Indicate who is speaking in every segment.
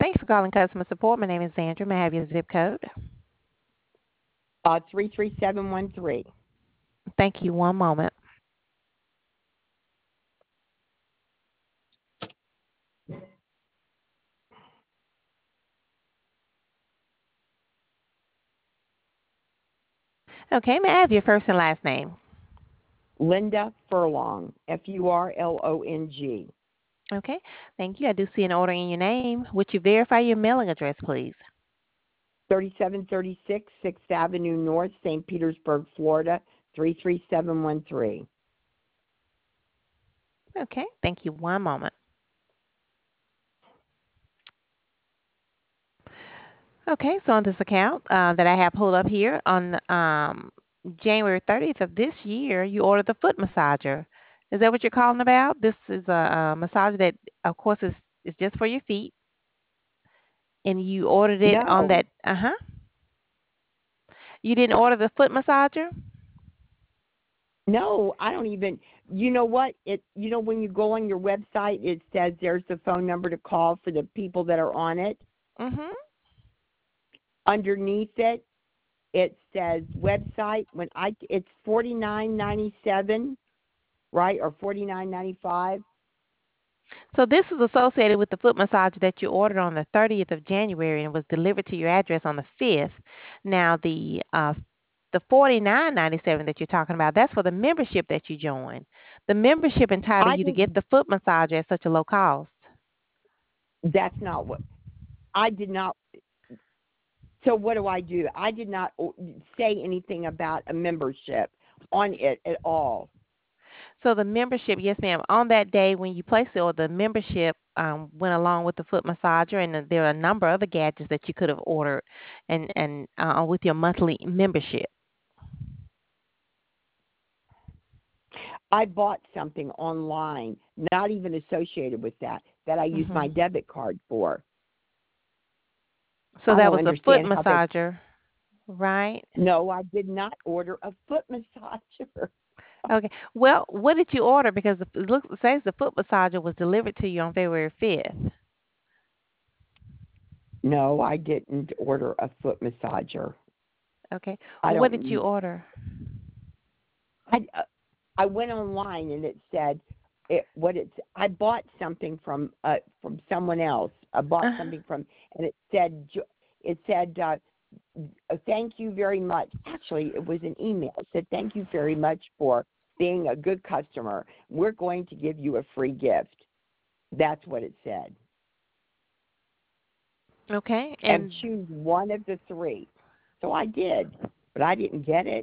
Speaker 1: Thanks for calling customer support. My name is Sandra. May I have your zip code?
Speaker 2: 33713.
Speaker 1: Thank you. One moment. Okay, may I have your first and last name?
Speaker 2: Linda Furlong, Furlong.
Speaker 1: Okay, thank you. I do see an order in your name. Would you verify your mailing address, please?
Speaker 2: 3736 6th Avenue North, St. Petersburg, Florida, 33713.
Speaker 1: Okay, thank you. One moment. Okay, so on this account that I have pulled up here on January 30th of this year, you ordered the foot massager. Is that what you're calling about? This is a massager that, of course, is just for your feet, and you ordered it on
Speaker 2: No,
Speaker 1: that. Uh huh. You didn't order the foot massager?
Speaker 2: no, I don't even. You know what? When you go on your website, it says there's the phone number to call for the people that are on it.
Speaker 1: Mm-hmm.
Speaker 2: Underneath it, it says website. It's $49.97, right, or $49.95.
Speaker 1: So this is associated with the foot massage that you ordered on the 30th of January and was delivered to your address on the 5th. Now the 49.97 that you're talking about, that's for the membership that you joined. The membership entitled
Speaker 2: I
Speaker 1: you to get
Speaker 2: didn't.
Speaker 1: the foot massage at such a low cost.
Speaker 2: That's not what I did not. So what do? I did not say anything about a membership on it at all.
Speaker 1: So the membership, yes, ma'am. On that day when you placed the order, the membership went along with the foot massager, and there are a number of other gadgets that you could have ordered, and with your monthly membership.
Speaker 2: I bought something online, not even associated with that I used my
Speaker 1: Hmm.
Speaker 2: debit card for.
Speaker 1: So
Speaker 2: I
Speaker 1: that
Speaker 2: don't
Speaker 1: was the foot
Speaker 2: understand how they.
Speaker 1: massager, right?
Speaker 2: No, I did not order a foot massager.
Speaker 1: Okay. Well, what did you order? Because it says the foot massager was delivered to you on February 5th.
Speaker 2: No, I didn't order a foot massager.
Speaker 1: Okay.
Speaker 2: I
Speaker 1: Well, what did you
Speaker 2: don't.
Speaker 1: order?
Speaker 2: I went online and it said I bought something from someone else. I bought
Speaker 1: Uh,
Speaker 2: something from and it said thank you very much. Actually, it was an email. It said thank you very much for being a good customer. We're going to give you a free gift. That's what it said.
Speaker 1: okay.
Speaker 2: And
Speaker 1: And
Speaker 2: choose one of the three. So I did, but I didn't get it.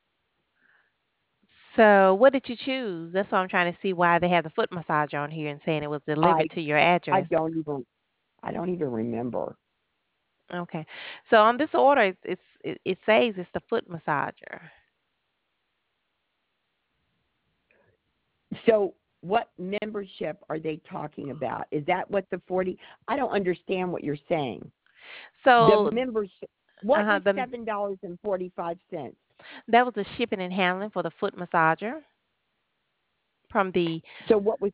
Speaker 1: so what did you choose? That's what I'm trying to see why they have the foot massager on here and saying it was
Speaker 2: I
Speaker 1: delivered to your
Speaker 2: I
Speaker 1: address.
Speaker 2: don't even remember.
Speaker 1: Okay. So on this order, it says it's the foot massager.
Speaker 2: So what membership are they talking about? Is that what the 40? I don't understand what you're saying. The
Speaker 1: So
Speaker 2: membership. What was
Speaker 1: the
Speaker 2: $7.45?
Speaker 1: that was the shipping and handling for the foot massager from the
Speaker 2: So what was?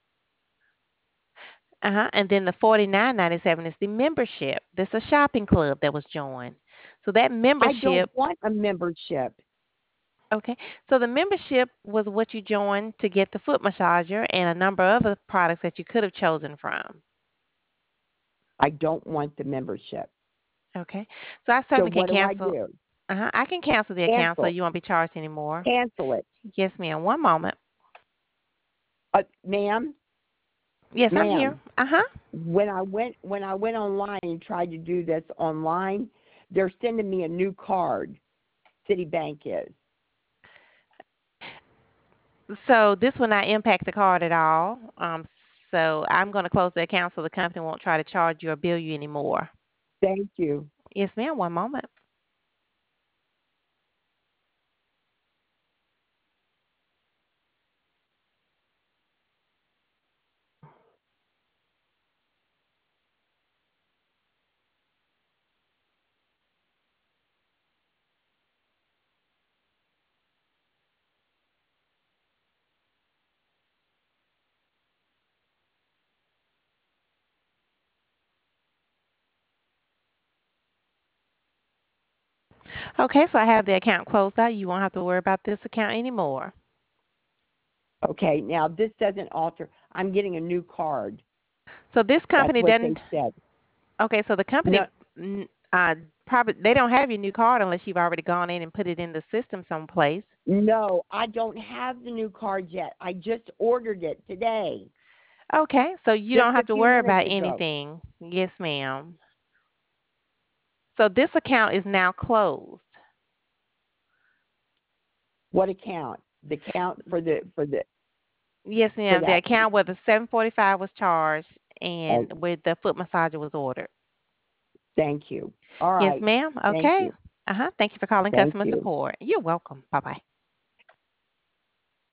Speaker 1: and then the 49.97 is the membership. That's a shopping club that was joined. So that
Speaker 2: I don't
Speaker 1: membership,
Speaker 2: want a membership.
Speaker 1: okay. So the membership was what you joined to get the foot massager and a number of other products that you could have chosen from.
Speaker 2: I don't want the membership.
Speaker 1: Okay. So I
Speaker 2: So
Speaker 1: certainly can
Speaker 2: what do I
Speaker 1: cancel.
Speaker 2: do?
Speaker 1: I can cancel the account so
Speaker 2: Cancel.
Speaker 1: you won't be charged anymore.
Speaker 2: Cancel it.
Speaker 1: Yes, ma'am. One moment.
Speaker 2: Ma'am,
Speaker 1: Yes, I'm here.
Speaker 2: ma'am.
Speaker 1: Uh huh.
Speaker 2: When I went online and tried to do this online, they're sending me a new card. Citibank is.
Speaker 1: So this will not impact the card at all. So I'm going to close the account so the company won't try to charge you or bill you anymore.
Speaker 2: Thank you.
Speaker 1: Yes, ma'am. One moment. Okay, so I have the account closed out. You won't have to worry about this account anymore.
Speaker 2: Okay, now this doesn't alter. I'm getting a new card.
Speaker 1: So this
Speaker 2: That's
Speaker 1: company
Speaker 2: what they
Speaker 1: doesn't.
Speaker 2: said.
Speaker 1: Okay, so the company
Speaker 2: No,
Speaker 1: probably they don't have your new card unless you've already gone in and put it in the system someplace.
Speaker 2: no, I don't have the new card yet. I just ordered it today,
Speaker 1: Okay, so you
Speaker 2: just
Speaker 1: don't
Speaker 2: a
Speaker 1: have to
Speaker 2: few
Speaker 1: worry
Speaker 2: minutes
Speaker 1: about
Speaker 2: ago.
Speaker 1: anything. Yes, ma'am. So this account is now closed.
Speaker 2: What account? The account
Speaker 1: Yes,
Speaker 2: for
Speaker 1: ma'am. The
Speaker 2: that.
Speaker 1: account where the 745 was charged
Speaker 2: Oh,
Speaker 1: and where the foot massager was ordered.
Speaker 2: thank you. All
Speaker 1: Yes,
Speaker 2: right.
Speaker 1: ma'am.
Speaker 2: Thank
Speaker 1: Okay.
Speaker 2: you.
Speaker 1: Thank you for calling
Speaker 2: Thank
Speaker 1: customer
Speaker 2: you.
Speaker 1: support. You're welcome. Bye bye.